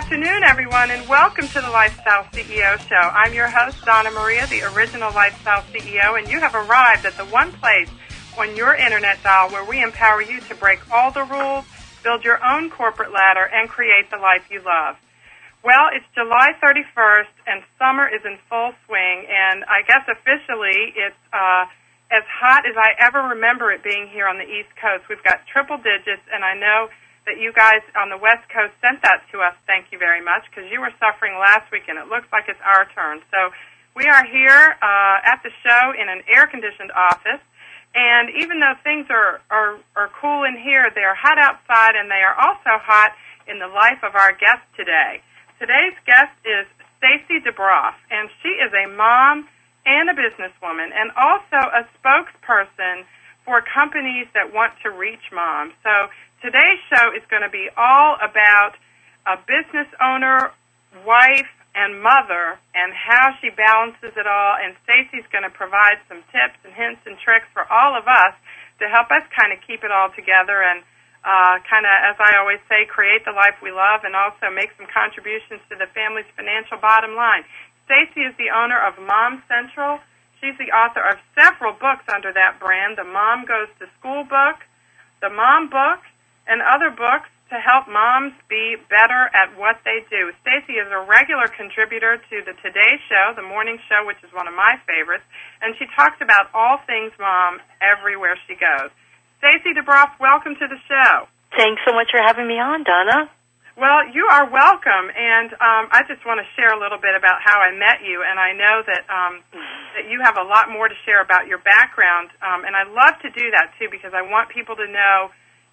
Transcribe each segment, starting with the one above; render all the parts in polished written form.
afternoon, everyone, and welcome to the Lifestyle CEO Show. I'm your host, Donna Maria, the original Lifestyle CEO, and you have arrived at the one place on your internet dial where we empower you to break all the rules, build your own corporate ladder, and create the life you love. Well, it's July 31st, and summer is in full swing, and I guess officially it's as hot as I ever remember it being here on the East Coast. We've got triple digits, and I know that you guys on the West Coast sent that to us. Thank you very much, because you were suffering last week, and it looks like it's our turn. So we are here at the show in an air-conditioned office, and even though things are cool in here, they are hot outside, and they are also hot in the life of our guest today. Today's guest is Stacy DeBroff, and she is a mom and a businesswoman, and also a spokesperson for companies that want to reach moms. So today's show is going to be all about a business owner, wife, and mother, and how she balances it all. And Stacy's going to provide some tips and hints and tricks for all of us to help us kind of keep it all together and kind of, as I always say, create the life we love and also make some contributions to the family's financial bottom line. Stacy is the owner of Mom Central. She's the author of several books under that brand, the Mom Goes to School book, the Mom Book, and other books to help moms be better at what they do. Stacy is a regular contributor to the Today Show, the morning show, which is one of my favorites, and she talks about all things mom everywhere she goes. Stacy DeBroff, welcome to the show. Thanks so much for having me on, Donna. Well, you are welcome, and I just want to share a little bit about how I met you, and I know that that you have a lot more to share about your background, and I love to do that, too, because I want people to know,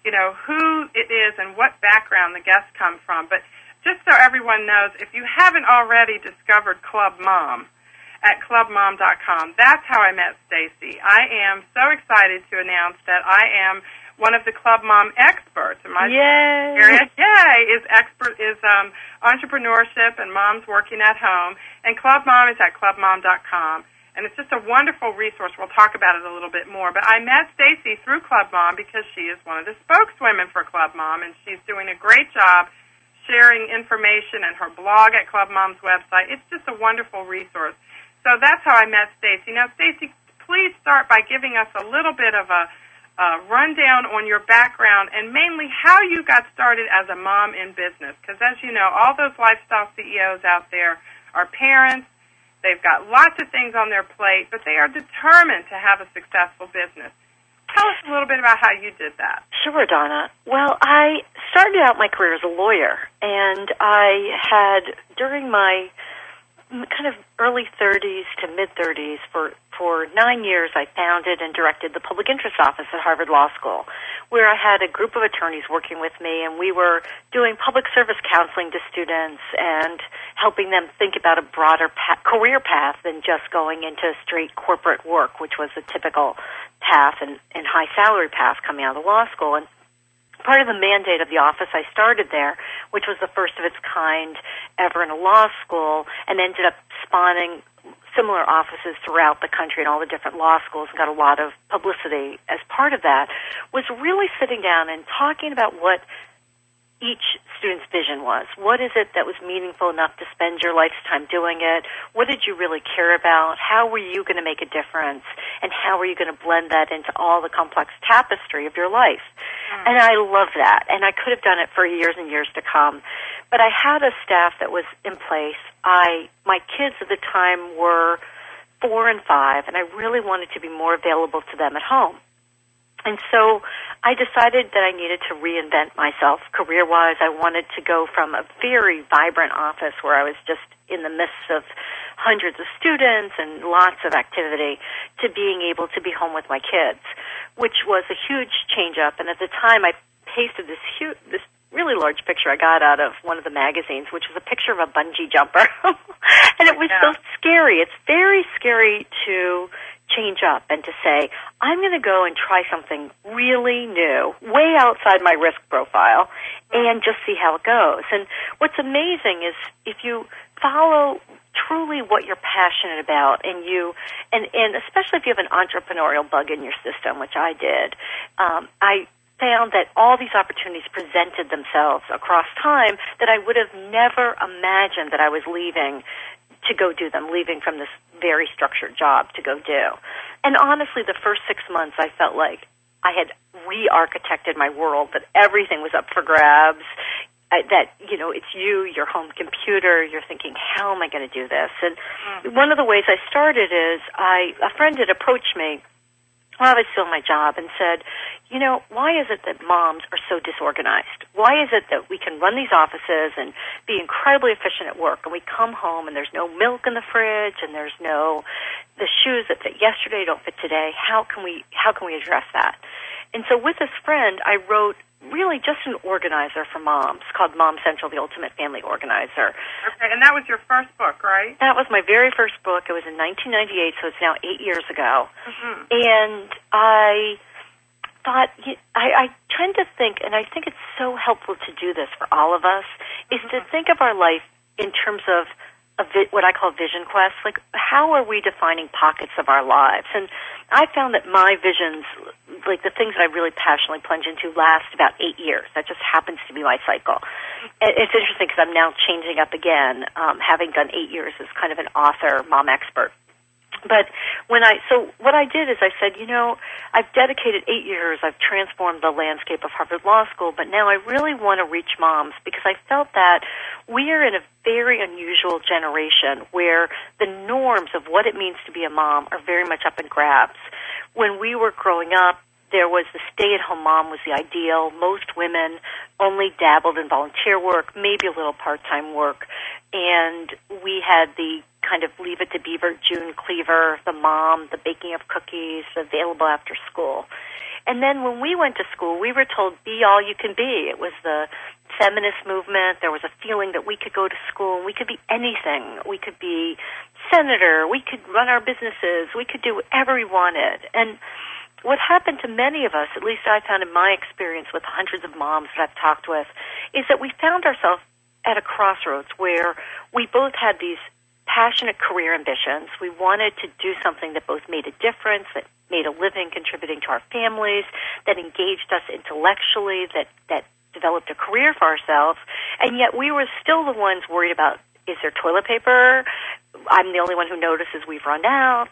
who it is and what background the guests come from. But just so everyone knows, if you haven't already discovered Club Mom at clubmom.com, that's how I met Stacy. I am so excited to announce that I am one of the Club Mom experts. And my area, is entrepreneurship and moms working at home. And Club Mom is at clubmom.com. And it's just a wonderful resource. We'll talk about it a little bit more. But I met Stacy through Club Mom because she is one of the spokeswomen for Club Mom, and she's doing a great job sharing information and her blog at Club Mom's website. It's just a wonderful resource. So that's how I met Stacy. Now, Stacy, please start by giving us a little bit of a rundown on your background and mainly how you got started as a mom in business. Because as you know, all those lifestyle CEOs out there are parents. They've got lots of things on their plate, but they are determined to have a successful business. Tell us a little bit about how you did that. Sure, Donna. Well, I started out my career as a lawyer, and I had, during my kind of early 30s to mid-30s, for 9 years, I founded and directed the Public Interest Office at Harvard Law School, where I had a group of attorneys working with me, and we were doing public service counseling to students and helping them think about a broader career path than just going into straight corporate work, which was the typical path and high salary path coming out of law school. And part of the mandate of the office, I started there, which was the first of its kind ever in a law school, and ended up spawning similar offices throughout the country in all the different law schools and got a lot of publicity as part of that, was really sitting down and talking about what each student's vision was. What is it that was meaningful enough to spend your lifetime doing it? What did you really care about? How were you going to make a difference? And how were you going to blend that into all the complex tapestry of your life? And I love that. And I could have done it for years and years to come. But I had a staff that was in place. My kids at the time were 4 and 5, and I really wanted to be more available to them at home. And so I decided that I needed to reinvent myself career-wise. I wanted to go from a very vibrant office where I was just in the midst of hundreds of students and lots of activity to being able to be home with my kids, which was a huge change-up. And at the time, I pasted this really large picture I got out of one of the magazines, which was a picture of a bungee jumper. And it was so scary. It's very scary to change up and to say, I'm going to go and try something really new, way outside my risk profile, and just see how it goes. And what's amazing is if you follow truly what you're passionate about, and especially if you have an entrepreneurial bug in your system, which I did, found that all these opportunities presented themselves across time that I would have never imagined that I was leaving to go do them, leaving from this very structured job to go do. And honestly, the first 6 months, I felt like I had re-architected my world, that everything was up for grabs, that, you know, it's you, your home computer, you're thinking, how am I going to do this? And one of the ways I started is a friend had approached me while I was still in my job and said, you know, why is it that moms are so disorganized? Why is it that we can run these offices and be incredibly efficient at work, and we come home and there's no milk in the fridge and there's no, the shoes that fit yesterday don't fit today? How can we address that? And so with this friend, I wrote really just an organizer for moms called Mom Central, the Ultimate Family Organizer. Okay, and that was your first book, right? That was my very first book. It was in 1998, so it's now 8 years ago. Mm-hmm. And I thought, I tend to think, and I think it's so helpful to do this for all of us, is to think of our life in terms of what I call vision quests. Like, how are we defining pockets of our lives? And I found that my visions, like the things that I really passionately plunge into, last about 8 years. That just happens to be my cycle. And it's interesting because I'm now changing up again, having done 8 years as kind of an author, mom expert. But so what I did is I said, you know, I've dedicated 8 years, I've transformed the landscape of Harvard Law School, but now I really want to reach moms because I felt that we are in a very unusual generation where the norms of what it means to be a mom are very much up in grabs. When we were growing up, there was the stay-at-home mom was the ideal. Most women only dabbled in volunteer work, maybe a little part-time work, and we had the kind of Leave It to Beaver, June Cleaver, the mom, the baking of cookies, available after school. And then when we went to school, we were told, be all you can be. It was the feminist movement. There was a feeling that we could go to school and we could be anything. We could be senator. We could run our businesses. We could do whatever we wanted. And what happened to many of us, at least I found in my experience with hundreds of moms that I've talked with, is that we found ourselves at a crossroads where we both had these passionate career ambitions. We wanted to do something that both made a difference, that made a living contributing to our families, that engaged us intellectually, that developed a career for ourselves, and yet we were still the ones worried about, is there toilet paper? I'm the only one who notices we've run out.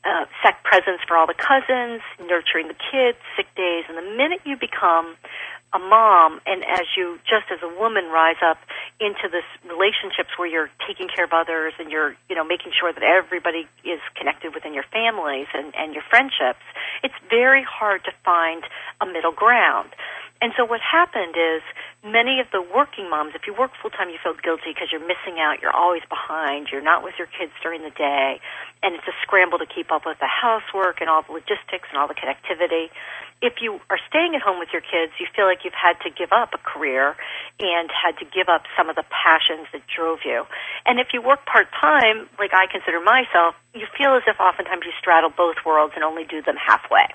Set presents for all the cousins, nurturing the kids, sick days. And the minute you become a mom, and as you, just as a woman, rise up into this relationships where you're taking care of others and you're, you know, making sure that everybody is connected within your families and your friendships, it's very hard to find a middle ground. And so what happened is many of the working moms, if you work full-time, you feel guilty because you're missing out, you're always behind, you're not with your kids during the day, and it's a scramble to keep up with the housework and all the logistics and all the connectivity. If you are staying at home with your kids, you feel like you've had to give up a career and had to give up some of the passions that drove you. And if you work part-time, like I consider myself, you feel as if oftentimes you straddle both worlds and only do them halfway.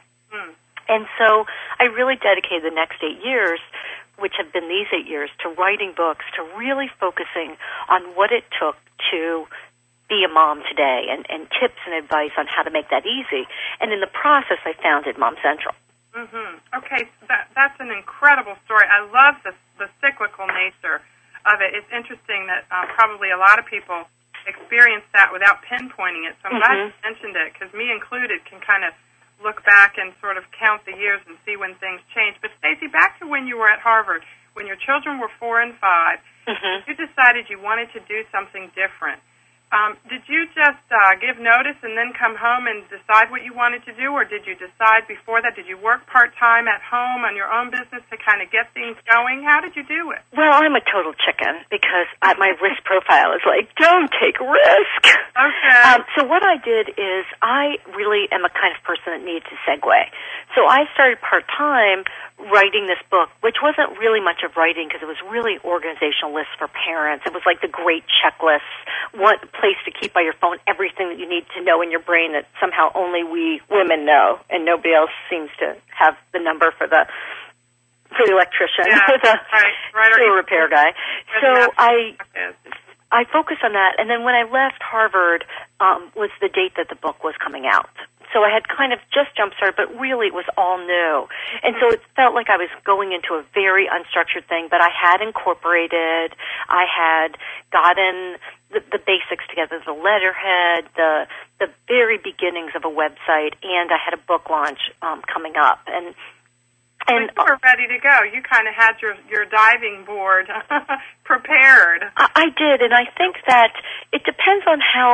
And so I really dedicated the next 8 years, which have been these 8 years, to writing books, to really focusing on what it took to be a mom today and tips and advice on how to make that easy. And in the process, I founded Mom Central. Mm-hmm. Okay, so that's an incredible story. I love the cyclical nature of it. It's interesting that probably a lot of people experience that without pinpointing it. So I'm glad you mentioned it, because me included can kind of look back and sort of count the years and see when things change. But Stacey, back to when you were at Harvard, when your children were 4 and 5, you decided you wanted to do something different. Did you just give notice and then come home and decide what you wanted to do, or did you decide before that? Did you work part-time at home on your own business to kind of get things going? How did you do it? Well, I'm a total chicken because my risk profile is like, don't take risk. Okay. So what I did is I really am a kind of person that needs to segue. So I started part-time writing this book, which wasn't really much of writing because it was really organizational lists for parents. It was like the great checklists, one place to keep by your phone everything that you need to know in your brain that somehow only we women know, and nobody else seems to have the number for the electrician or the sewer repair guy. So I focused on that, and then when I left Harvard was the date that the book was coming out. So I had kind of just jump-started, but really it was all new. And so it felt like I was going into a very unstructured thing, but I had incorporated, I had gotten the basics together, the letterhead, the very beginnings of a website, and I had a book launch coming up. And you were ready to go. You kind of had your diving board prepared. I did, and I think that it depends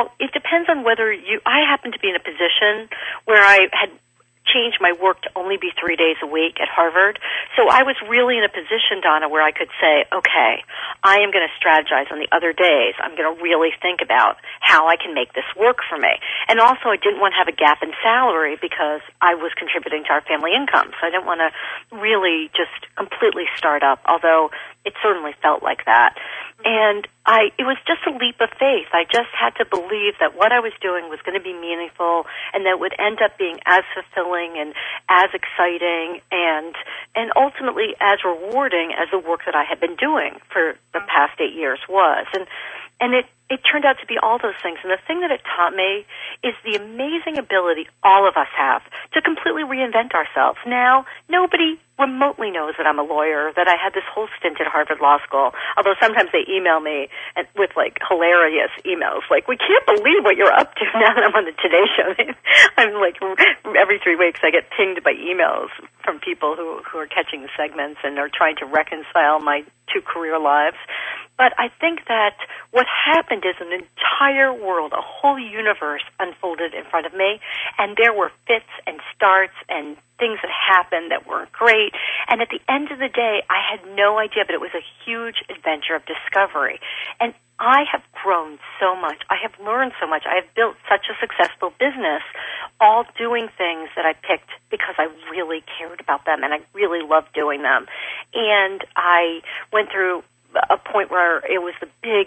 on whether I happen to be in a position where I had changed my work to only be 3 days a week at Harvard. So I was really in a position, Donna, where I could say, okay, I am going to strategize on the other days. I'm going to really think about how I can make this work for me. And also I didn't want to have a gap in salary because I was contributing to our family income. So I didn't want to really just completely start up, although it certainly felt like that. And it was just a leap of faith. I just had to believe that what I was doing was going to be meaningful and that it would end up being as fulfilling and as exciting and ultimately as rewarding as the work that I had been doing for the past 8 years was. And it turned out to be all those things. And the thing that it taught me is the amazing ability all of us have to completely reinvent ourselves. Now, nobody remotely knows that I'm a lawyer, that I had this whole stint at Harvard Law School, although sometimes they email me with, like, hilarious emails, like, we can't believe what you're up to now that I'm on the Today Show. I'm, like, every 3 weeks I get pinged by emails from people who are catching the segments and are trying to reconcile my 2 career lives. But I think that what happened is an entire world, a whole universe unfolded in front of me, and there were fits and starts and things that happened that weren't great. And at the end of the day, I had no idea, but it was a huge adventure of discovery. And I have grown so much. I have learned so much. I have built such a successful business, all doing things that I picked because I really cared about them and I really loved doing them. And I went through a point where it was the big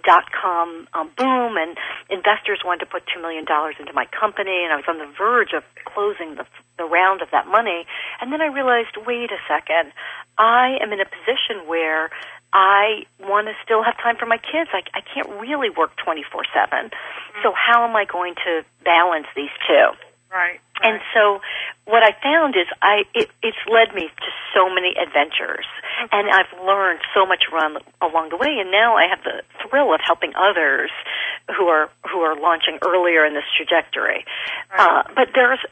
.com boom, and investors wanted to put $2 million into my company, and I was on the verge of closing the round of that money. And then I realized, wait a second, I am in a position where I want to still have time for my kids. I can't really work 24/7. So how am I going to balance these two? Right. And so what I found is it's led me to so many adventures, and I've learned so much along the way, and now I have the thrill of helping others who are launching earlier in this trajectory. Right. But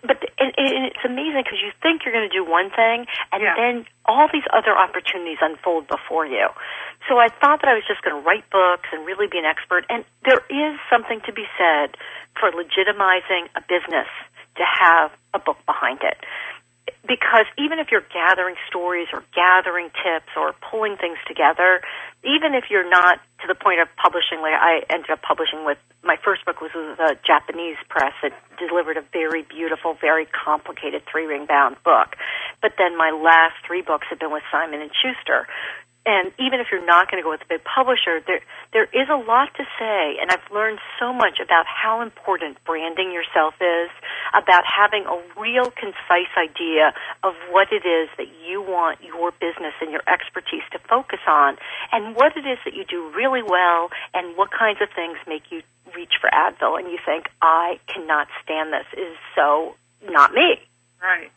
it's amazing because you think you're going to do one thing, and then all these other opportunities unfold before you. So I thought that I was just going to write books and really be an expert, and there is something to be said for legitimizing a business to have a book behind it. Because even if you're gathering stories or gathering tips or pulling things together, even if you're not to the point of publishing, like I ended up publishing with, my first book was with a Japanese press that delivered a very beautiful, very complicated 3-ring bound book. But then my last 3 books have been with Simon & Schuster. And even if you're not going to go with a big publisher, there is a lot to say, and I've learned so much about how important branding yourself is, about having a real concise idea of what it is that you want your business and your expertise to focus on, and what it is that you do really well, and what kinds of things make you reach for Advil, and you think, I cannot stand this, it is so not me. Right.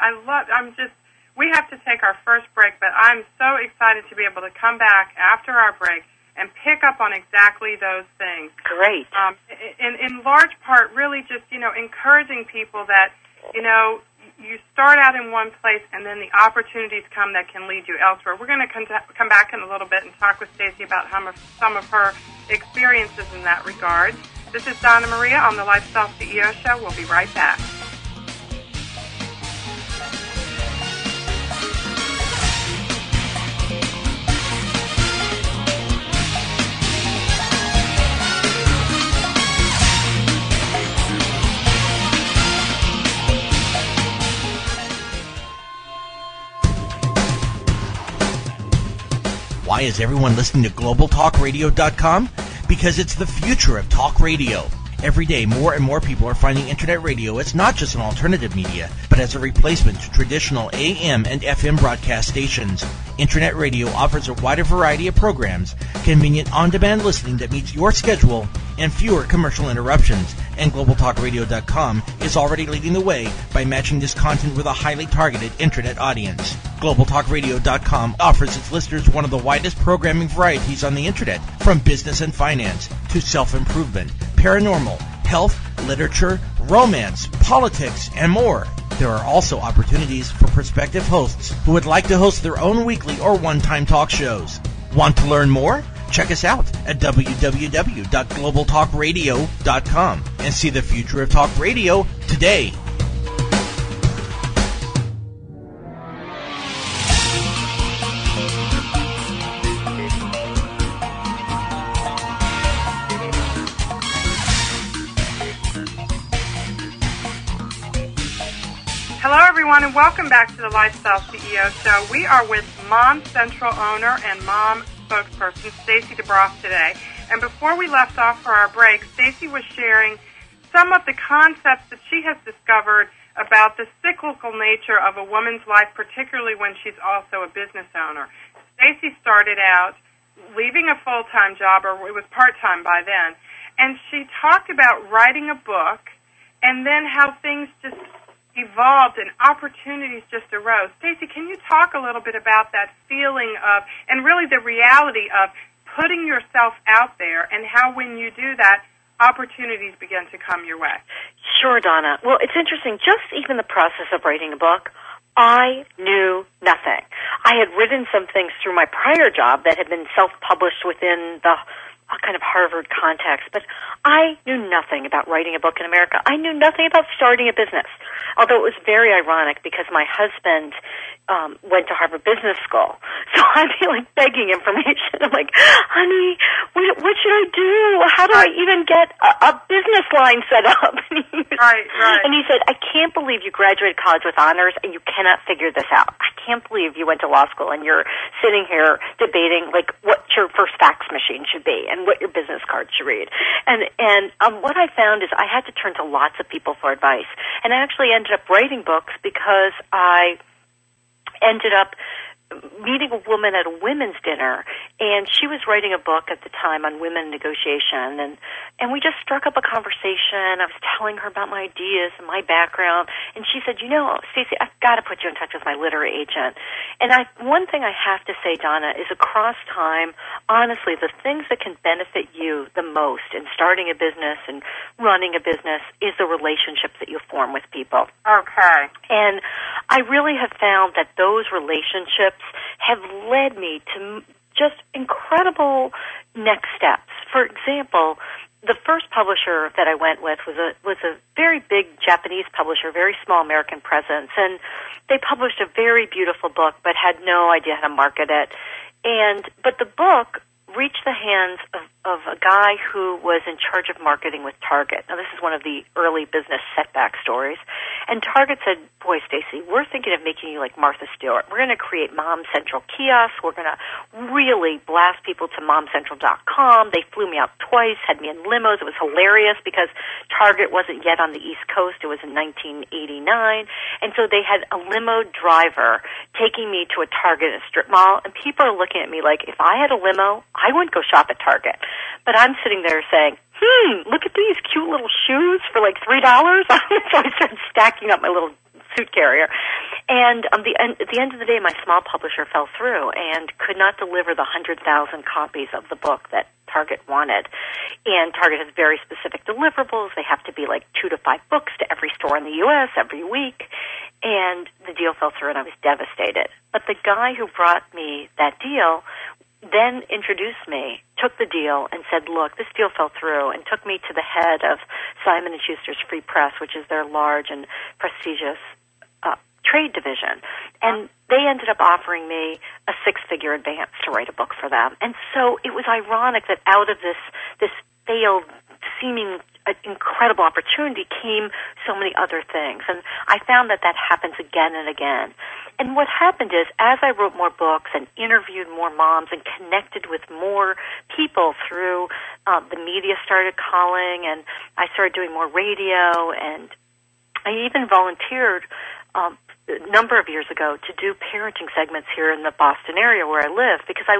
We have to take our first break, but I'm so excited to be able to come back after our break and pick up on exactly those things. Great. In large part, really just, encouraging people that, you start out in one place and then the opportunities come that can lead you elsewhere. We're going to come back in a little bit and talk with Stacey about some of her experiences in that regard. This is Donna Maria on the Lifestyle CEO Show. We'll be right back. Why is everyone listening to GlobalTalkRadio.com? Because it's the future of talk radio. Every day, more and more people are finding Internet radio as not just an alternative media, but as a replacement to traditional AM and FM broadcast stations. Internet radio offers a wider variety of programs, convenient on-demand listening that meets your schedule, and fewer commercial interruptions. And GlobalTalkRadio.com is already leading the way by matching this content with a highly targeted internet audience. GlobalTalkRadio.com offers its listeners one of the widest programming varieties on the internet, from business and finance to self-improvement, paranormal, health, literature, romance, politics, and more. There are also opportunities for prospective hosts who would like to host their own weekly or one-time talk shows. Want to learn more? Check us out at www.globaltalkradio.com and see the future of talk radio today. Hello, everyone, and welcome back to the Lifestyle CEO Show. We are with Mom Central owner and mom spokesperson Stacey DeBroff today. And before we left off for our break, Stacey was sharing some of the concepts that she has discovered about the cyclical nature of a woman's life, particularly when she's also a business owner. Stacey started out leaving a full-time job, or it was part-time by then, and she talked about writing a book and then how things just evolved and opportunities just arose. Stacey, can you talk a little bit about that feeling of, and really the reality of putting yourself out there, and how when you do that, opportunities begin to come your way? Sure, Donna. Well, it's interesting. Just even the process of writing a book, I knew nothing. I had written some things through my prior job that had been self-published within the kind of Harvard context, but I knew nothing about writing a book in America. I knew nothing about starting a business, although it was very ironic because my husband went to Harvard Business School. So I'd be like begging information. I'm like, honey, what should I do? How do I even get a business line set up? Right. And he said, I can't believe you graduated college with honors and you cannot figure this out. I can't believe you went to law school and you're sitting here debating like what your first fax machine should be and what your business card should read. And what I found is I had to turn to lots of people for advice. And I actually ended up writing books because I ended up meeting a woman at a women's dinner, and she was writing a book at the time on women negotiation, and we just struck up a conversation. I was telling her about my ideas and my background, and she said, Stacey, I've got to put you in touch with my literary agent. And one thing I have to say, Donna, is across time, honestly, the things that can benefit you the most in starting a business and running a business is the relationships that you form with people. Okay. And I really have found that those relationships have led me to just incredible next steps. For example, the first publisher that I went with was a very big Japanese publisher, very small American presence, and they published a very beautiful book but had no idea how to market it. But the book reached the hands of a guy who was in charge of marketing with Target. Now, this is one of the early business setback stories. And Target said, boy, Stacey, we're thinking of making you like Martha Stewart. We're going to create Mom Central kiosks. We're going to really blast people to momcentral.com. They flew me out twice, had me in limos. It was hilarious because Target wasn't yet on the East Coast. It was in 1989. And so they had a limo driver taking me to a Target at a strip mall. And people are looking at me like, if I had a limo, I wouldn't go shop at Target. But I'm sitting there saying, look at these cute little shoes for like $3. So I started stacking up my little suit carrier. And at the end of the day, my small publisher fell through and could not deliver the 100,000 copies of the book that Target wanted. And Target has very specific deliverables. They have to be like 2 to 5 books to every store in the U.S. every week. And the deal fell through, and I was devastated. But the guy who brought me that deal then introduced me, took the deal, and said, look, this deal fell through, and took me to the head of Simon & Schuster's Free Press, which is their large and prestigious trade division. And they ended up offering me a 6-figure advance to write a book for them. And so it was ironic that out of this failed, seeming incredible opportunity came so many other things. And I found that happens again and again. And what happened is, as I wrote more books and interviewed more moms and connected with more people through the media started calling, and I started doing more radio, and I even volunteered a number of years ago to do parenting segments here in the Boston area where I live, because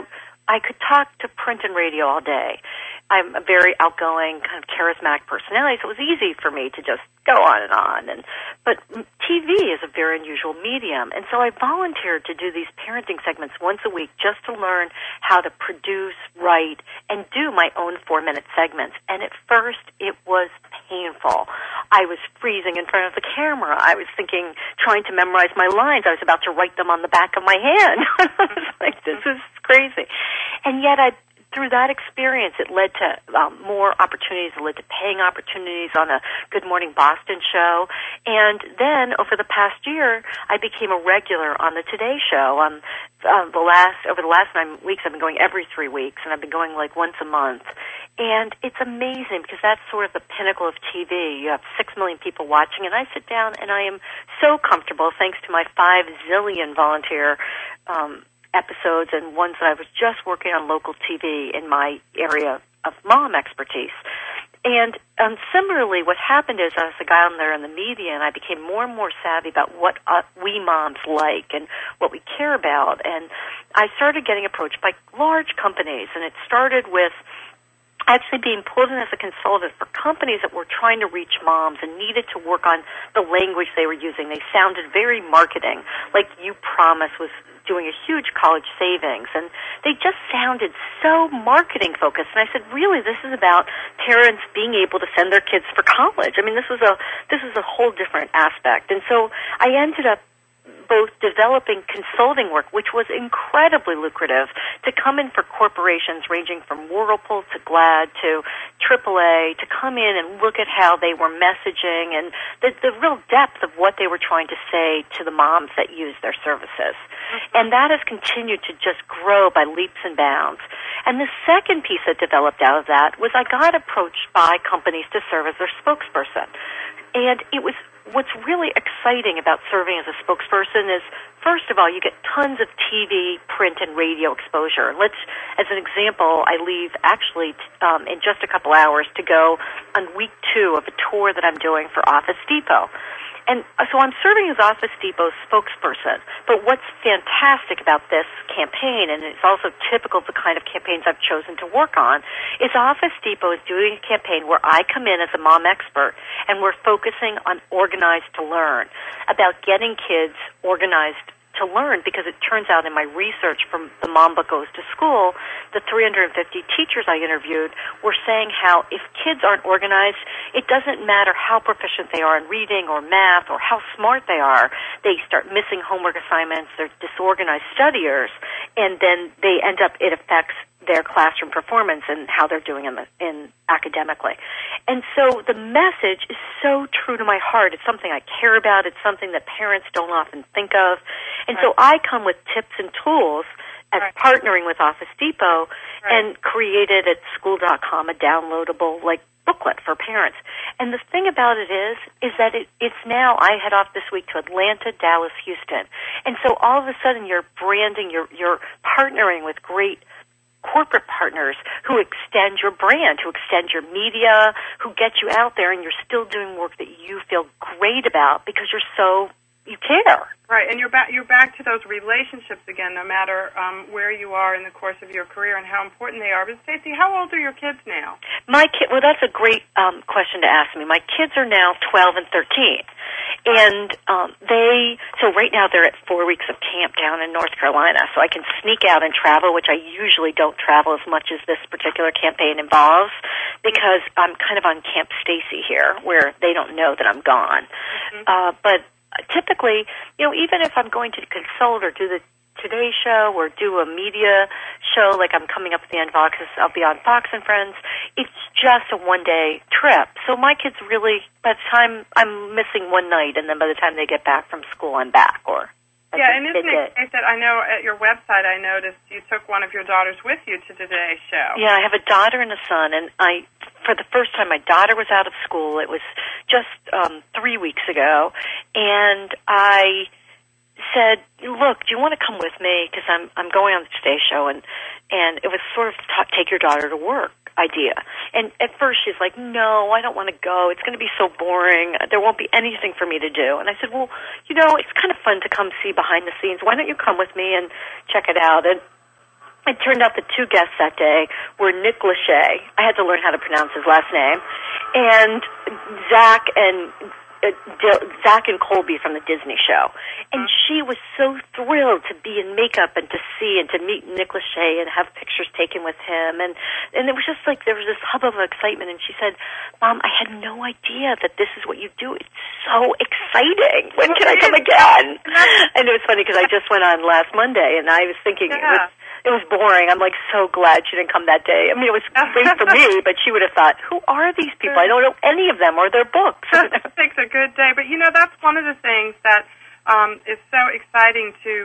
I could talk to print and radio all day. I'm a very outgoing, kind of charismatic personality, so it was easy for me to just go on and on. But TV is a very unusual medium, and so I volunteered to do these parenting segments once a week just to learn how to produce, write, and do my own 4-minute segments. And at first, it was painful. I was freezing in front of the camera. I was trying to memorize my lines. I was about to write them on the back of my hand. I was like, this is crazy. And yet through that experience, it led to more opportunities. It led to paying opportunities on a Good Morning Boston show. And then over the past year, I became a regular on the Today Show. Over the last 9 weeks, I've been going every 3 weeks, and I've been going like once a month. And it's amazing because that's sort of the pinnacle of TV. You have 6 million people watching, and I sit down and I am so comfortable thanks to my 5 zillion volunteer episodes and ones that I was just working on local TV in my area of mom expertise. And similarly, what happened is I was a guy on there in the media, and I became more and more savvy about what we moms like and what we care about. And I started getting approached by large companies, and it started with actually being pulled in as a consultant for companies that were trying to reach moms and needed to work on the language they were using. They sounded very marketing, like You Promise was doing a huge college savings, and they just sounded so marketing focused. And I said, really, this is about parents being able to send their kids for college. I mean, this is a whole different aspect. And so I ended up both developing consulting work, which was incredibly lucrative, to come in for corporations ranging from Whirlpool to GLAD to AAA, to come in and look at how they were messaging and the real depth of what they were trying to say to the moms that use their services. And that has continued to just grow by leaps and bounds. And the second piece that developed out of that was I got approached by companies to serve as their spokesperson. And what's really exciting about serving as a spokesperson is, first of all, you get tons of TV, print, and radio exposure. As an example, I leave actually in just a couple hours to go on week 2 of a tour that I'm doing for Office Depot. And so I'm serving as Office Depot's spokesperson. But what's fantastic about this campaign, and it's also typical of the kind of campaigns I've chosen to work on, is Office Depot is doing a campaign where I come in as a mom expert, and we're focusing on Organized to Learn, about getting kids organized to learn, because it turns out in my research from The Mom Book Goes to School, the 350 teachers I interviewed were saying how if kids aren't organized, it doesn't matter how proficient they are in reading or math or how smart they are. They start missing homework assignments, they're disorganized studiers, and then it affects their classroom performance and how they're doing in academically. And so the message is so true to my heart. It's something I care about. It's something that parents don't often think of. And so I come with tips and tools as partnering with Office Depot and created at school.com a downloadable booklet for parents. And the thing about it is that it's now, I head off this week to Atlanta, Dallas, Houston. And so all of a sudden you're branding, you're partnering with great corporate partners who extend your brand, who extend your media, who get you out there, and you're still doing work that you feel great about because you care. Right, and you're back to those relationships again, no matter where you are in the course of your career and how important they are. But Stacey, how old are your kids now? Well, that's a great question to ask me. My kids are now 12 and 13. And so right now they're at 4 weeks of camp down in North Carolina, so I can sneak out and travel, which I usually don't travel as much as this particular campaign involves, because I'm kind of on Camp Stacey here, where they don't know that I'm gone. But typically, even if I'm going to consult or do the Today Show or do a media show, like I'm coming up at the end of August, I'll be on Fox and Friends, it's just a one-day trip. So my kids really, by the time I'm missing one night, and then by the time they get back from school, I'm back. And isn't it great that I know at your website I noticed you took one of your daughters with you to Today's Show? Yeah, I have a daughter and a son, and for the first time, my daughter was out of school. It was just 3 weeks ago, and I said, look, do you want to come with me? Because I'm going on the Today Show, and it was sort of take your daughter to work idea. And at first she's like, no, I don't want to go. It's going to be so boring. There won't be anything for me to do. And I said, well, it's kind of fun to come see behind the scenes. Why don't you come with me and check it out? And it turned out the two guests that day were Nick Lachey. I had to learn how to pronounce his last name, and Zach and Colby from the Disney show. And she was so thrilled to be in makeup and to see and to meet Nick Lachey and have pictures taken with him. And it was just like there was this hubbub of excitement. And she said, Mom, I had no idea that this is what you do. It's so exciting. When can I come again? And it was funny because I just went on last Monday, and I was thinking it was boring. I'm like so glad she didn't come that day. I mean, it was great for me, but she would have thought, who are these people? I don't know any of them or their books. It makes a good day. But, that's one of the things that is so exciting to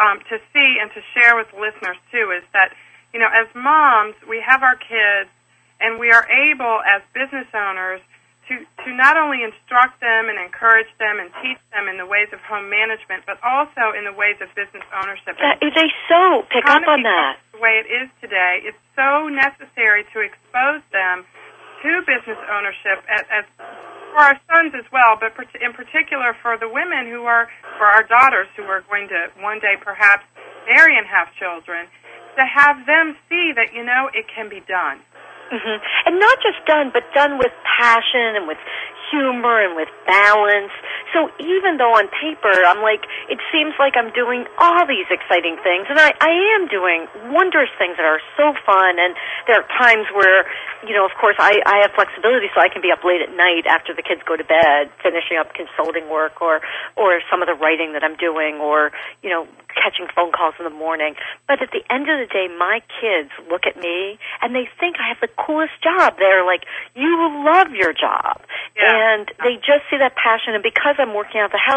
see and to share with listeners, too, is that, as moms, we have our kids, and we are able, as business owners, to not only instruct them and encourage them and teach them in the ways of home management, but also in the ways of business ownership. They so pick up on that. The way it is today, it's so necessary to expose them to business ownership as for our sons as well, but in particular for the women for our daughters who are going to one day perhaps marry and have children, to have them see that, it can be done. Mm-hmm. And not just done, but done with passion and with humor and with balance. So even though on paper I'm like, it seems like I'm doing all these exciting things, and I am doing wondrous things that are so fun, and there are times where, of course, I have flexibility, so I can be up late at night after the kids go to bed, finishing up consulting work or some of the writing that I'm doing, or, catching phone calls in the morning. But at the end of the day, my kids look at me, and they think I have the coolest job. They're like, you love your job. Yeah. And they just see that passion, and because I'm working out the house,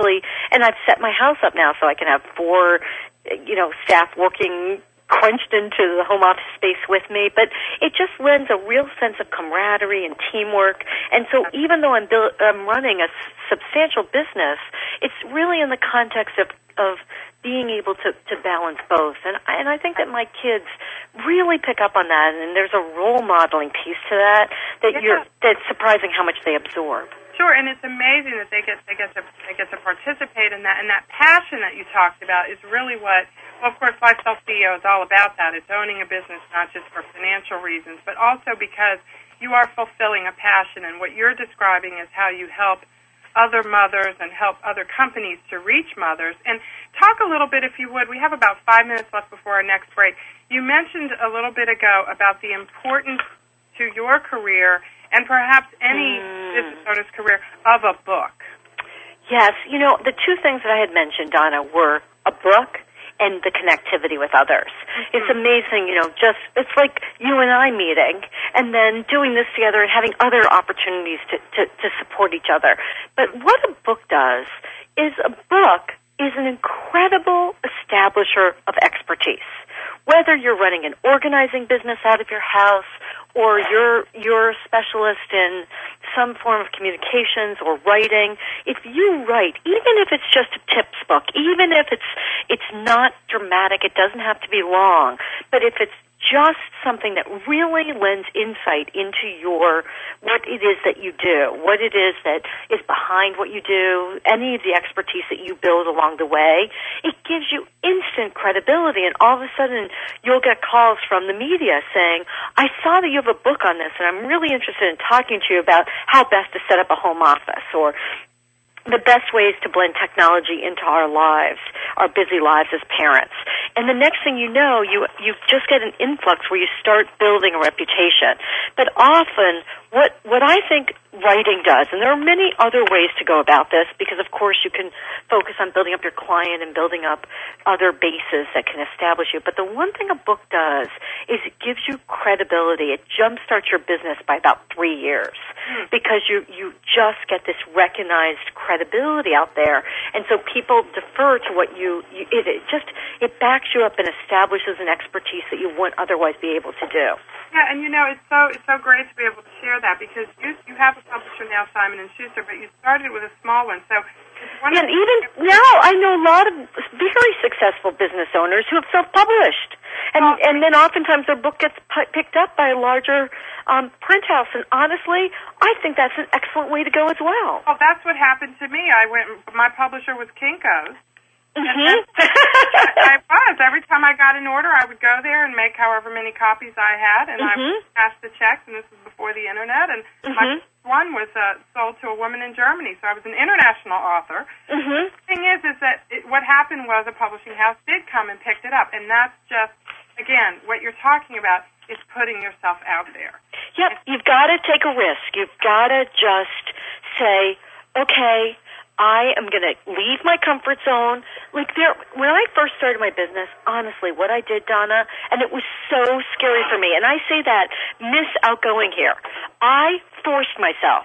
and I've set my house up now so I can have 4, staff working crunched into the home office space with me, but it just lends a real sense of camaraderie and teamwork. And so even though I'm running a substantial business, it's really in the context of being able to balance both. And I think that my kids really pick up on that, and there's a role modeling piece to that's surprising how much they absorb. Sure, and it's amazing that they get to participate in that, and that passion that you talked about is really what. Well, of course, Lifestyle CEO is all about that. It's owning a business not just for financial reasons, but also because you are fulfilling a passion, and what you're describing is how you help other mothers and help other companies to reach mothers. And talk a little bit, if you would. We have about 5 minutes left before our next break. You mentioned a little bit ago about the importance to your career and perhaps any business owner's career of a book. Yes. The two things that I had mentioned, Donna, were a book and the connectivity with others. Mm-hmm. It's amazing, it's like you and I meeting and then doing this together and having other opportunities to support each other. But what a book does is a book is an incredible establisher of expertise. Whether you're running an organizing business out of your house or you're a specialist in some form of communications or writing, if you write, even if it's just a tips book, even if it's not dramatic, it doesn't have to be long, but if it's just something that really lends insight into what it is that you do, what it is that is behind what you do, any of the expertise that you build along the way, it gives you instant credibility, and all of a sudden you'll get calls from the media saying, I saw that you have a book on this, and I'm really interested in talking to you about how best to set up a home office, or the best ways to blend technology into our lives, our busy lives as parents. And the next thing you know, you just get an influx where you start building a reputation. But often, what I think writing does, and there are many other ways to go about this, because of course you can focus on building up your client and building up other bases that can establish you. But the one thing a book does is it gives you credibility. It jumpstarts your business by about 3 years because you just get this recognized credibility out there, and so people defer to what it backs you up and establishes an expertise that you wouldn't otherwise be able to do. Yeah, and it's so great to be able to share that, because you have a publisher now, Simon & Schuster, but you started with a small one. So and even now, I know a lot of very successful business owners who have self-published, and then oftentimes their book gets picked up by a larger print house. And honestly, I think that's an excellent way to go as well. Well, that's what happened to me. My publisher was Kinko's, I was. Every time I got an order, I would go there and make however many copies I had, and I would cash the checks, and this was before the Internet, and my first one was sold to a woman in Germany, so I was an international author. The thing is that what happened was a publishing house did come and picked it up, and that's just, again, what you're talking about is putting yourself out there. Yep, you've got to take a risk. You've got to just say, okay, I am going to leave my comfort zone. When I first started my business, honestly, what I did, Donna, and it was so scary for me, and I say that, Miss Outgoing here, I forced myself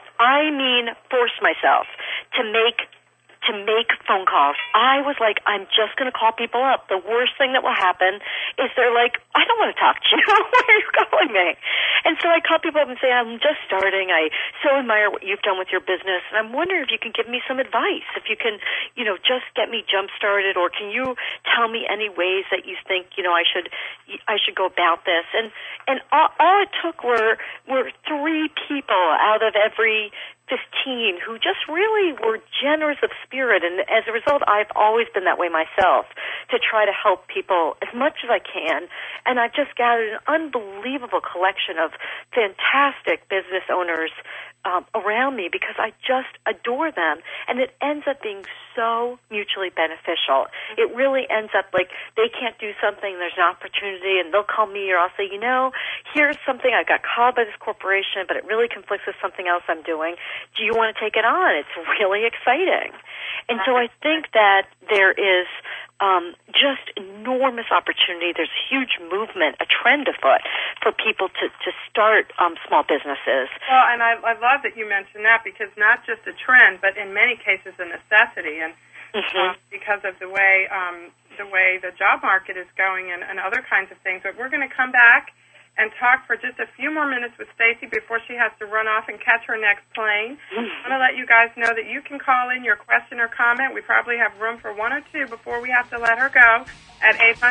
to make phone calls. I was like, I'm just going to call people up. The worst thing that will happen is they're like, I don't want to talk to you. Why are you calling me? And so I call people up and say, I'm just starting. I so admire what you've done with your business, and I'm wondering if you can give me some advice, if you can, just get me jump-started, or can you tell me any ways that you think, I should go about this? And all it took were 3 people out of every 15 who just really were generous of spirit, and as a result, I've always been that way myself, to try to help people as much as I can, and I've just gathered an unbelievable collection of fantastic business owners around me because I just adore them, and it ends up being so mutually beneficial. It really ends up like they can't do something, there's an opportunity, and they'll call me, or I'll say, here's something, I got called by this corporation, but it really conflicts with something else I'm doing. Do you want to take it on? It's really exciting. And so I think that there is just enormous opportunity. There's a huge movement, a trend afoot for people to start small businesses. Well, and I love that you mentioned that, because not just a trend, but in many cases a necessity, and because of the way the job market is going and other kinds of things. But we're going to come back and talk for just a few more minutes with Stacy before she has to run off and catch her next plane. I want to let you guys know that you can call in your question or comment. We probably have room for 1 or 2 before we have to let her go at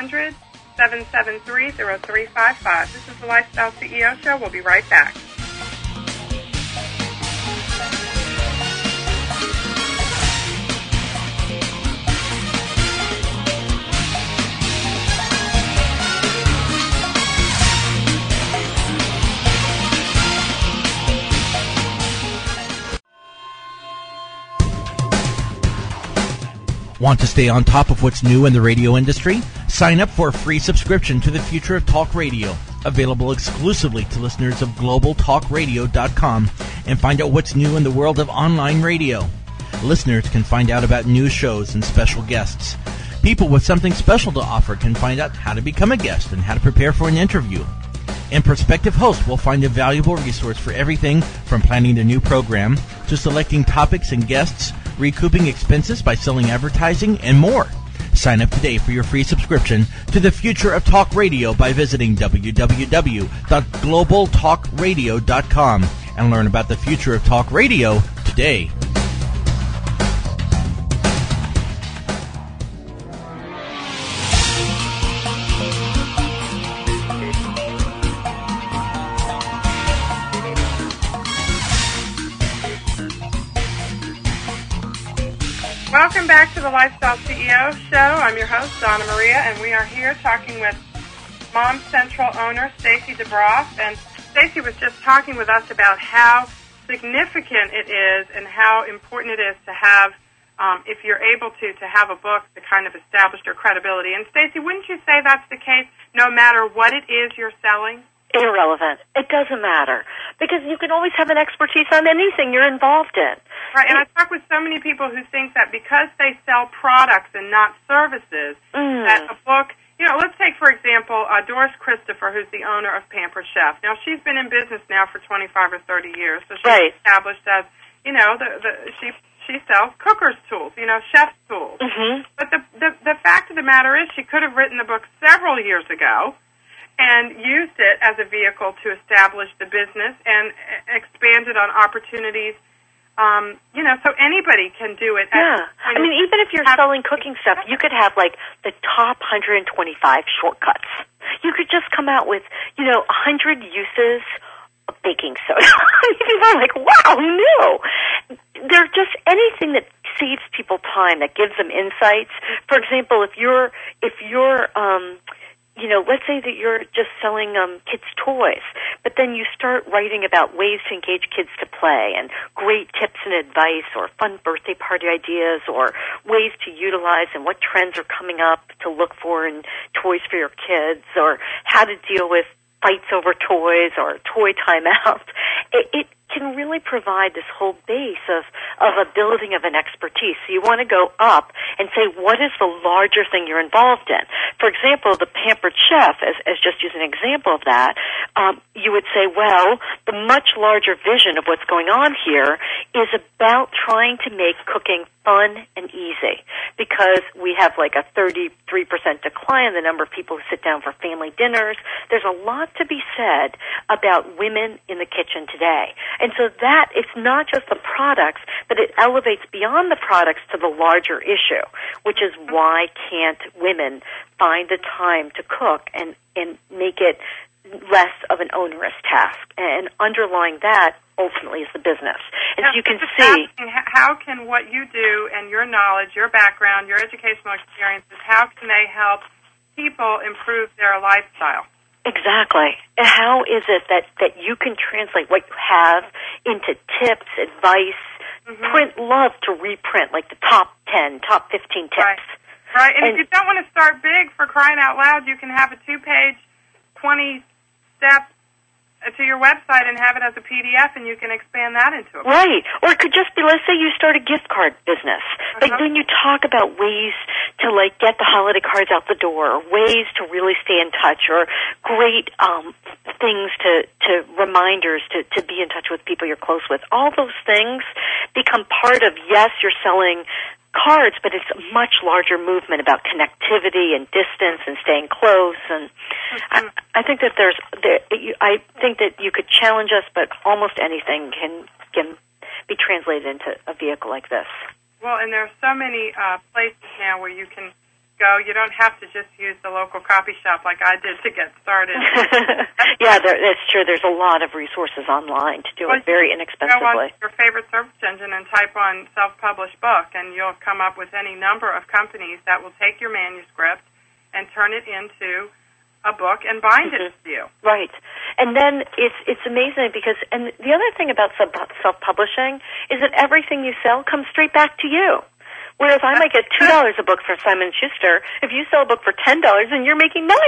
800-773-0355. This is the Lifestyle CEO Show. We'll be right back. Want to stay on top of what's new in the radio industry? Sign up for a free subscription to the Future of Talk Radio, available exclusively to listeners of globaltalkradio.com, and find out what's new in the world of online radio. Listeners can find out about new shows and special guests. People with something special to offer can find out how to become a guest and how to prepare for an interview. And prospective hosts will find a valuable resource for everything from planning a new program to selecting topics and guests, recouping expenses by selling advertising, and more. Sign up today for your free subscription to the Future of Talk Radio by visiting www.globaltalkradio.com and learn about the future of talk radio today. Welcome back to the Lifestyle CEO Show. I'm your host, Donna Maria, and we are here talking with Mom Central owner Stacy DeBroff. And Stacy was just talking with us about how significant it is and how important it is to have, if you're able to have a book that kind of established your credibility. And Stacy, wouldn't you say that's the case no matter what it is you're selling? Irrelevant. It doesn't matter, because you can always have an expertise on anything you're involved in. Right, and I talk with so many people who think that because they sell products and not services, that a book, let's take, for example, Doris Christopher, who's the owner of Pampered Chef. Now, she's been in business now for 25 or 30 years, so she's established as, she sells cooker's tools, chef's tools. But the fact of the matter is she could have written the book several years ago and used it as a vehicle to establish the business and expanded on opportunities. So anybody can do it. Yeah. I mean, even if you're selling cooking stuff, you could have, like, the top 125 shortcuts. You could just come out with, 100 uses of baking soda. People are like, wow, who knew? There's just anything that saves people time, that gives them insights. For example, if you're let's say that you're just selling kids' toys, but then you start writing about ways to engage kids to play and great tips and advice or fun birthday party ideas or ways to utilize and what trends are coming up to look for in toys for your kids or how to deal with fights over toys or toy timeouts. It can really provide this whole base of a building of an expertise. So you want to go up and say, what is the larger thing you're involved in? For example, the Pampered Chef, as just use an example of that, you would say, well, the much larger vision of what's going on here is about trying to make cooking fun and easy, because we have like a 33% decline in the number of people who sit down for family dinners. There's a lot to be said about women in the kitchen today. And so that, it's not just the products, but it elevates beyond the products to the larger issue, which is why can't women find the time to cook and make it less of an onerous task? And underlying that ultimately is the business. And so you can see how can what you do and your knowledge, your background, your educational experiences, how can they help people improve their lifestyle? Exactly. How is it that you can translate what you have into tips, advice? Print love to reprint, like the top 10, top 15 tips. Right. And if you don't want to start big, for crying out loud, you can have a 2-page, 20-step to your website and have it as a PDF, and you can expand that into a book. Right. Or it could just be, let's say you start a gift card business. But then you talk about ways to, like, get the holiday cards out the door, or ways to really stay in touch, or great things to reminders to be in touch with people you're close with. All those things become part of, yes, you're selling cards, but it's a much larger movement about connectivity and distance and staying close. And I think that I think that you could challenge us, but almost anything can be translated into a vehicle like this. Well, and there are so many places now where you can go. You don't have to just use the local copy shop like I did to get started. Yeah, that's true. There's a lot of resources online to do it very inexpensively. Go on your favorite search engine and type on self-published book, and you'll come up with any number of companies that will take your manuscript and turn it into a book and bind it to you. Right. And then it's amazing because, and the other thing about self-publishing is that everything you sell comes straight back to you. Whereas I might get $2 a book for Simon & Schuster. If you sell a book for $10, then you're making $9.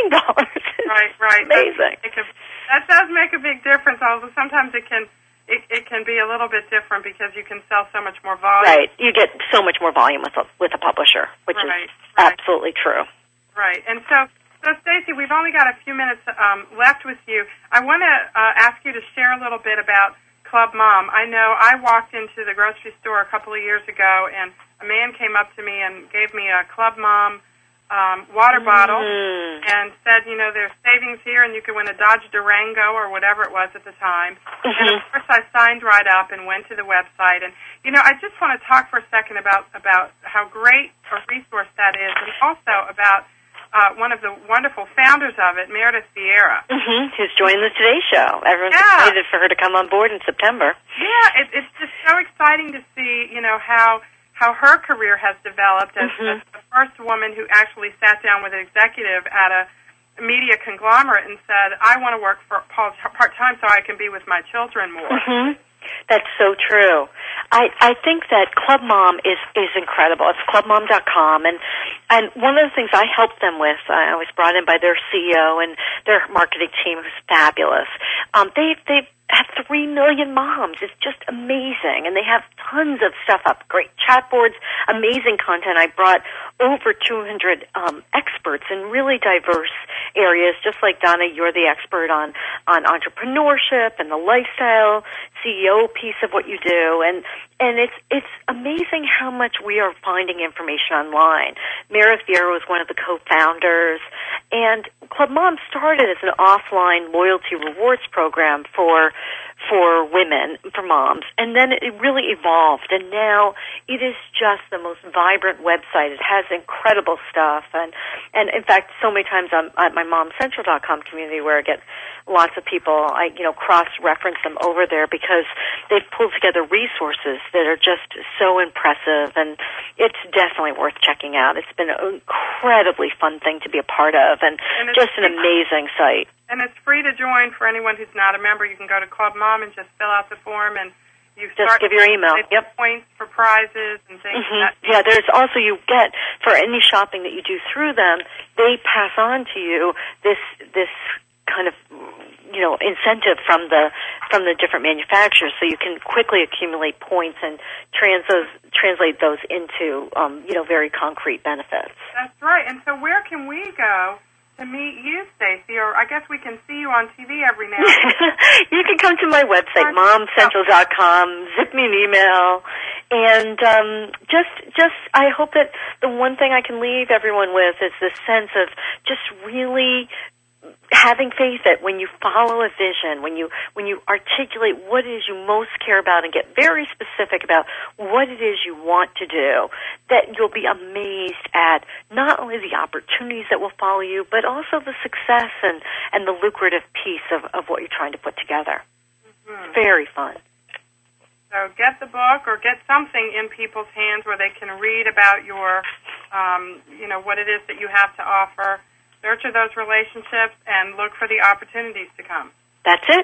Right. Amazing. That does make a big difference, although sometimes it can be a little bit different because you can sell so much more volume. Right. You get so much more volume with a publisher, which is absolutely true. Right. And so Stacy, we've only got a few minutes left with you. I want to ask you to share a little bit about Club Mom. I know I walked into the grocery store a couple of years ago, and a man came up to me and gave me a Club Mom water bottle and said, there's savings here, and you can win a Dodge Durango or whatever it was at the time. And, of course, I signed right up and went to the website. And, I just want to talk for a second about how great a resource that is, and also about one of the wonderful founders of it, Meredith Vieira. Who's joined the Today Show. Everyone's excited for her to come on board in September. Yeah, it's just so exciting to see, how her career has developed as the first woman who actually sat down with an executive at a media conglomerate and said, I want to work for part-time so I can be with my children more. That's so true. I think that Club Mom is incredible. It's clubmom.com, and one of the things I helped them with, I was brought in by their CEO and their marketing team, who's fabulous. They've have 3 million moms. It's just amazing. And they have tons of stuff up, great chat boards, amazing content. I brought over 200 experts in really diverse areas, just like Donna, you're the expert on entrepreneurship and the lifestyle CEO piece of what you do. And it's amazing how much we are finding information online. Meredith Vieira was one of the co-founders, and Club Mom started as an offline loyalty rewards program for women, for moms, and then it really evolved, and now it is just the most vibrant website. It has incredible stuff. And in fact, so many times I'm at my momcentral.com community where I get lots of people, I cross-reference them over there because they've pulled together resources that are just so impressive, and it's definitely worth checking out. It's been an incredibly fun thing to be a part of, and just an amazing site. And it's free to join for anyone who's not a member. You can go to Club Mom and just fill out the form, and you just give your email. Yep. Points for prizes and things. Yeah, there's also, you get, for any shopping that you do through them, they pass on to you this kind of, incentive from the different manufacturers, so you can quickly accumulate points and translate those into very concrete benefits. That's right. And so where can we go to meet you, Stacy? Or I guess we can see you on TV every now and then. You can come to my website, momcentral.com, zip me an email, and just I hope that the one thing I can leave everyone with is this sense of just really having faith that when you follow a vision, when you articulate what it is you most care about and get very specific about what it is you want to do, that you'll be amazed at not only the opportunities that will follow you, but also the success and the lucrative piece of what you're trying to put together. It's very fun. So get the book or get something in people's hands where they can read about your, what it is that you have to offer. Nurture those relationships and look for the opportunities to come. That's it.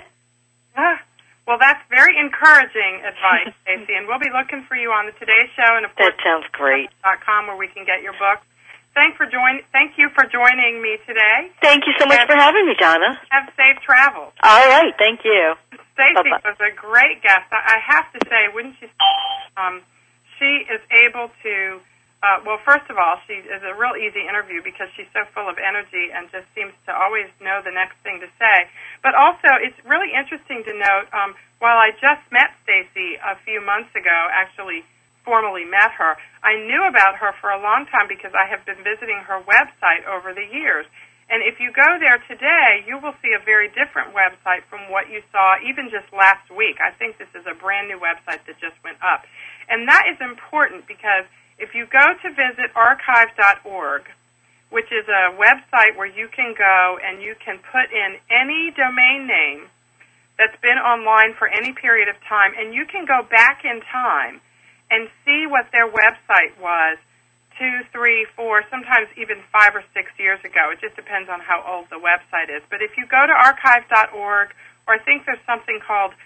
Well, that's very encouraging advice, Stacy, and we'll be looking for you on the Today Show and, of course, that sounds great. .com where we can get your books. Thank you for joining me today. Thank you so much for having me, Donna. Have safe travels. All right, thank you. Stacy was a great guest. I have to say, wouldn't you say, she is able to... well, first of all, she is a real easy interview because she's so full of energy and just seems to always know the next thing to say. But also, it's really interesting to note, while I just met Stacy a few months ago, actually formally met her, I knew about her for a long time because I have been visiting her website over the years. And if you go there today, you will see a very different website from what you saw even just last week. I think this is a brand new website that just went up. And that is important because if you go to visit archive.org, which is a website where you can go and you can put in any domain name that's been online for any period of time, and you can go back in time and see what their website was 2, 3, 4, sometimes even 5 or 6 years ago. It just depends on how old the website is. But if you go to archive.org, or I think there's something called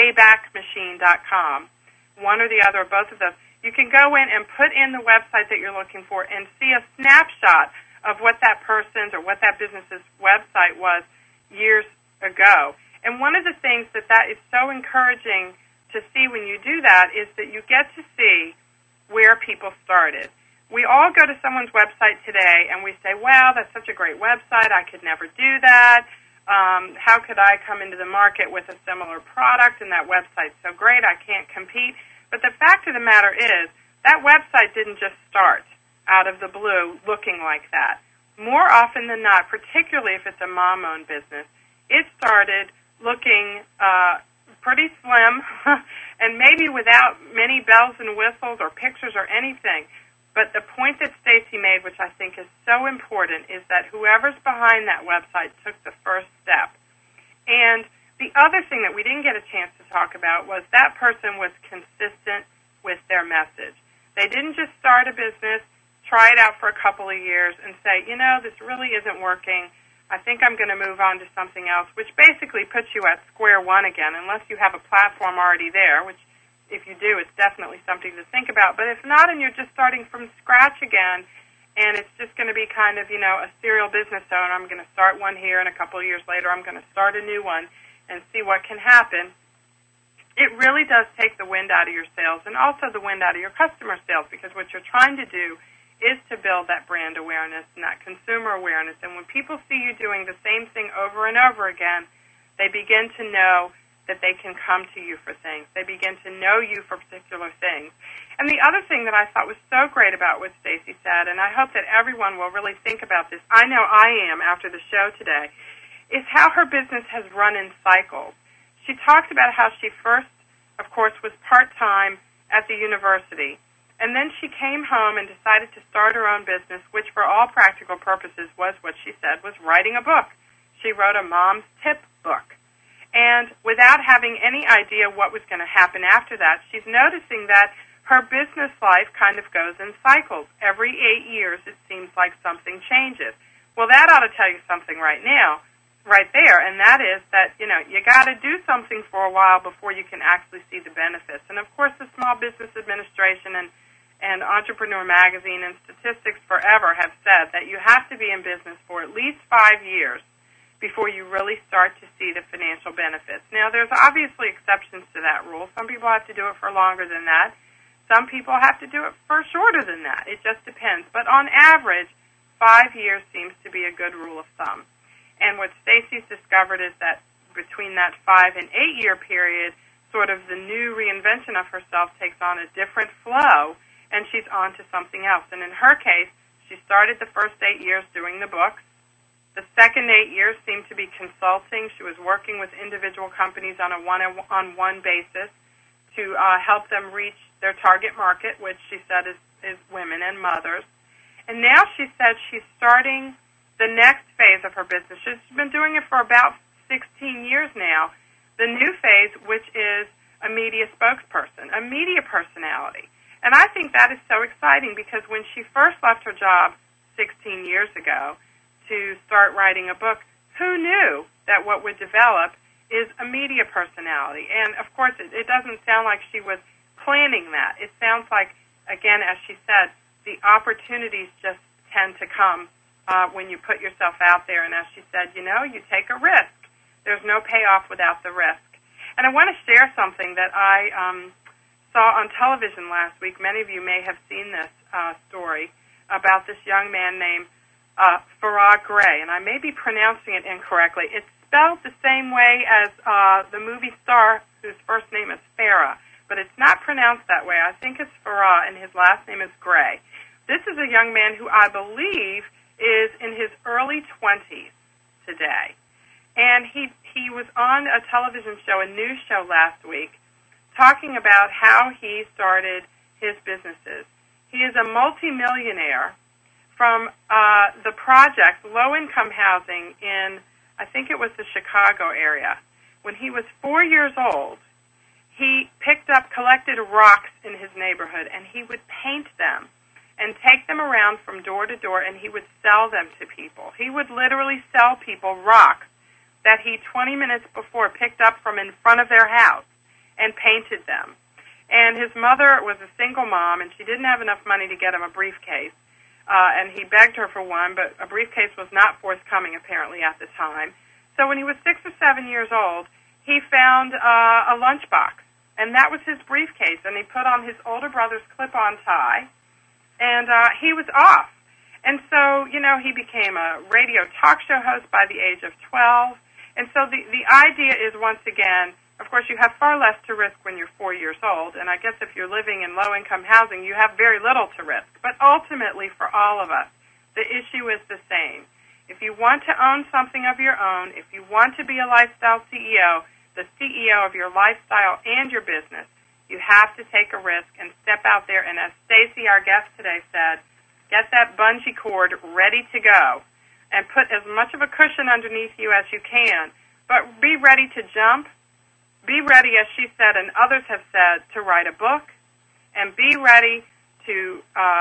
waybackmachine.com, one or the other, both of those, you can go in and put in the website that you're looking for and see a snapshot of what that person's or what that business's website was years ago. And one of the things that is so encouraging to see when you do that is that you get to see where people started. We all go to someone's website today and we say, wow, that's such a great website, I could never do that. How could I come into the market with a similar product, and that website's so great, I can't compete. But the fact of the matter is, that website didn't just start out of the blue looking like that. More often than not, particularly if it's a mom-owned business, it started looking pretty slim and maybe without many bells and whistles or pictures or anything. But the point that Stacy made, which I think is so important, is that whoever's behind that website took the first step. And the other thing that we didn't get a chance to talk about was that person was consistent with their message. They didn't just start a business, try it out for a couple of years, and say, this really isn't working. I think I'm going to move on to something else, which basically puts you at square one again, unless you have a platform already there, which if you do, it's definitely something to think about. But if not, and you're just starting from scratch again, and it's just going to be kind of, a serial business owner, I'm going to start one here, and a couple of years later I'm going to start a new one, and see what can happen, it really does take the wind out of your sails and also the wind out of your customer sales, because what you're trying to do is to build that brand awareness and that consumer awareness. And when people see you doing the same thing over and over again, they begin to know that they can come to you for things. They begin to know you for particular things. And the other thing that I thought was so great about what Stacy said, and I hope that everyone will really think about this, I know I am after the show today, is how her business has run in cycles. She talked about how she first, of course, was part-time at the university, And then she came home and decided to start her own business, which for all practical purposes was what she said was writing a book. She wrote a mom's tip book. And without having any idea what was going to happen after that, she's noticing that her business life kind of goes in cycles. Every 8 years, it seems like something changes. Well, that ought to tell you something right now, right there, and that is that, you got to do something for a while before you can actually see the benefits. And, of course, the Small Business Administration and Entrepreneur Magazine and Statistics Forever have said that you have to be in business for at least 5 years before you really start to see the financial benefits. Now, there's obviously exceptions to that rule. Some people have to do it for longer than that. Some people have to do it for shorter than that. It just depends. But on average, 5 years seems to be a good rule of thumb. And what Stacy's discovered is that between that 5 and 8 year period, sort of the new reinvention of herself takes on a different flow, and she's on to something else. And in her case, she started the first 8 years doing the books. The second 8 years seemed to be consulting. She was working with individual companies on a one-on-one basis to help them reach their target market, which she said is women and mothers. And now she said she's starting the next phase of her business. She's been doing it for about 16 years now. The new phase, which is a media spokesperson, a media personality. And I think that is so exciting because when she first left her job 16 years ago to start writing a book, who knew that what would develop is a media personality? And, of course, it doesn't sound like she was planning that. It sounds like, again, as she said, the opportunities just tend to come when you put yourself out there. And as she said, you take a risk. There's no payoff without the risk. And I want to share something that I saw on television last week. Many of you may have seen this story about this young man named Farrah Gray, and I may be pronouncing it incorrectly. It's spelled the same way as the movie star whose first name is Farrah, but it's not pronounced that way. I think it's Farrah, and his last name is Gray. This is a young man who I believe is in his early 20s today, and he was on a television show, a news show last week, talking about how he started his businesses. He is a multimillionaire from the project, low-income housing in, I think it was the Chicago area. When he was 4 years old, he collected rocks in his neighborhood, and he would paint them and take them around from door to door, and he would sell them to people. He would literally sell people rocks that he 20 minutes before picked up from in front of their house and painted them. And his mother was a single mom, and she didn't have enough money to get him a briefcase. And he begged her for one, but a briefcase was not forthcoming, apparently, at the time. So when he was 6 or 7 years old, he found a lunchbox, and that was his briefcase. And he put on his older brother's clip-on tie, and he was off. And so, he became a radio talk show host by the age of 12. And so the idea is, once again, of course, you have far less to risk when you're 4 years old, and I guess if you're living in low-income housing, you have very little to risk. But ultimately, for all of us, the issue is the same. If you want to own something of your own, if you want to be a lifestyle CEO, the CEO of your lifestyle and your business, you have to take a risk and step out there. And as Stacy, our guest today, said, get that bungee cord ready to go and put as much of a cushion underneath you as you can, but be ready to jump. Be ready, as she said and others have said, to write a book, and be ready to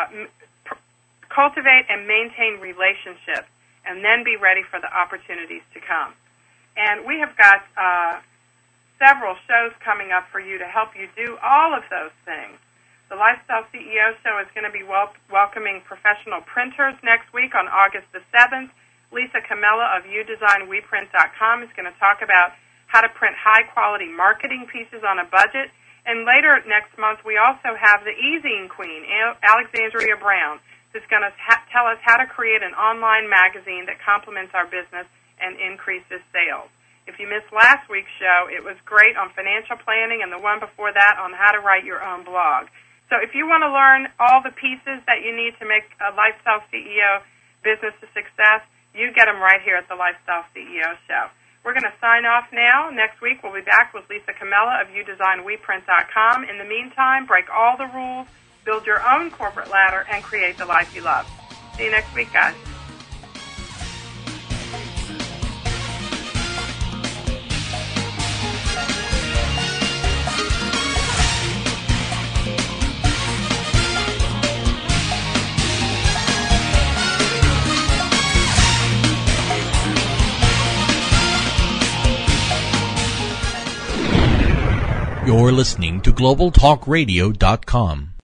cultivate and maintain relationships, and then be ready for the opportunities to come. And we have got several shows coming up for you to help you do all of those things. The Lifestyle CEO Show is going to be welcoming professional printers next week on August the 7th. Lisa Camella of udesignweprint.com is going to talk about how to print high-quality marketing pieces on a budget. And later next month, we also have the e-zine queen, Alexandria Brown, who's going to tell us how to create an online magazine that complements our business and increases sales. If you missed last week's show, it was great on financial planning, and the one before that on how to write your own blog. So if you want to learn all the pieces that you need to make a Lifestyle CEO business a success, you get them right here at the Lifestyle CEO Show. We're going to sign off now. Next week, we'll be back with Lisa Camella of udesignweprint.com. In the meantime, break all the rules, build your own corporate ladder, and create the life you love. See you next week, guys. You're listening to GlobalTalkRadio.com.